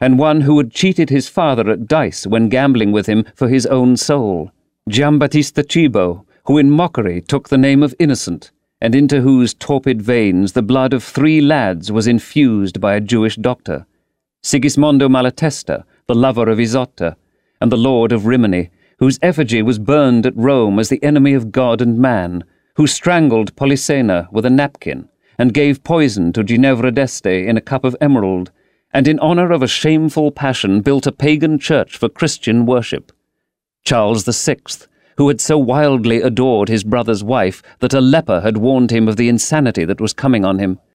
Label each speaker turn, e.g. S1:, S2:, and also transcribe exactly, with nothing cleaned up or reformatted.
S1: and one who had cheated his father at dice when gambling with him for his own soul, Giambattista Cibo, who in mockery took the name of Innocent, and into whose torpid veins the blood of three lads was infused by a Jewish doctor, Sigismondo Malatesta, the lover of Isotta, and the lord of Rimini, whose effigy was burned at Rome as the enemy of God and man, who strangled Polissena with a napkin, and gave poison to Ginevra d'Este in a cup of emerald, and in honour of a shameful passion built a pagan church for Christian worship. Charles the Sixth, who had so wildly adored his brother's wife that a leper had warned him of the insanity that was coming on him,